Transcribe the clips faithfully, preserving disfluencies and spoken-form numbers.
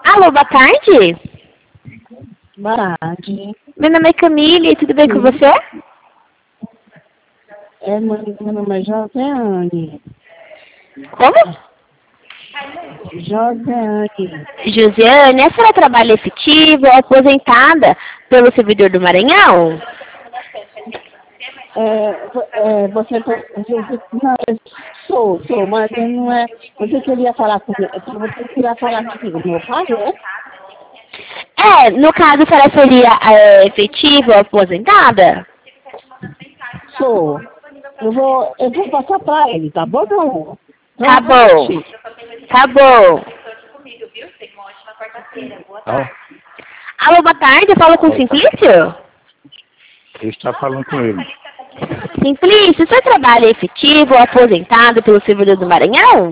Alô, boa tarde. Boa tarde. Meu nome é Camille, tudo bem Sim. com você? É, meu, meu nome é Josiane. Como? Josiane. Josiane, a senhora trabalha efetivo ou aposentada pelo servidor do Maranhão? É, vo- é, você, tá- você não, eu sou, sou, mas eu não é. Você queria falar comigo, você queria falar comigo, meu pai, é? É, no caso, a senhora seria é, efetiva ou aposentada? Sou. Eu vou, eu vou passar pra ele, tá bom, meu amor? Só Tá um bom. minutinho. Tá bom. Não, Alô, boa tarde, eu falo com o Simplício? ele está falando com ele. Simplício, você trabalha efetivo ou aposentado pelo servidor do Maranhão?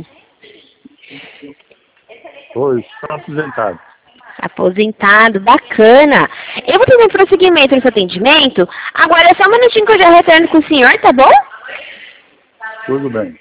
Oi, está aposentado. Aposentado, bacana. Eu vou ter um prosseguimento nesse atendimento. Agora é só um minutinho que eu já retorno com o senhor, tá bom? Tudo bem.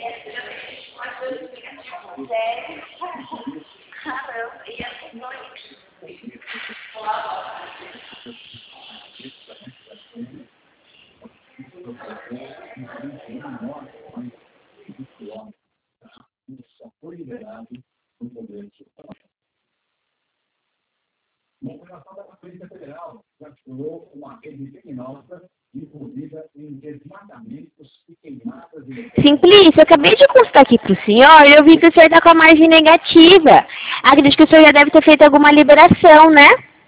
Simplício, eu acabei de consultar aqui pro senhor e eu vi que o senhor tá com a margem negativa. Acredito que o senhor já deve ter feito alguma liberação, né?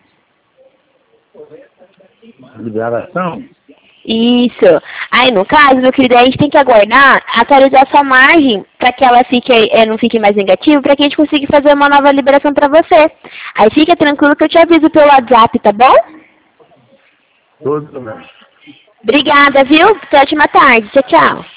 Liberação? Isso. Aí, no caso, meu querido, a gente tem que aguardar atualizar sua margem para que ela fique, é, não fique mais negativa, para que a gente consiga fazer uma nova liberação para você. Aí fica tranquilo que eu te aviso pelo WhatsApp, tá bom? Tudo bem. Obrigada, viu? Até ótima tarde. Tchau, tchau.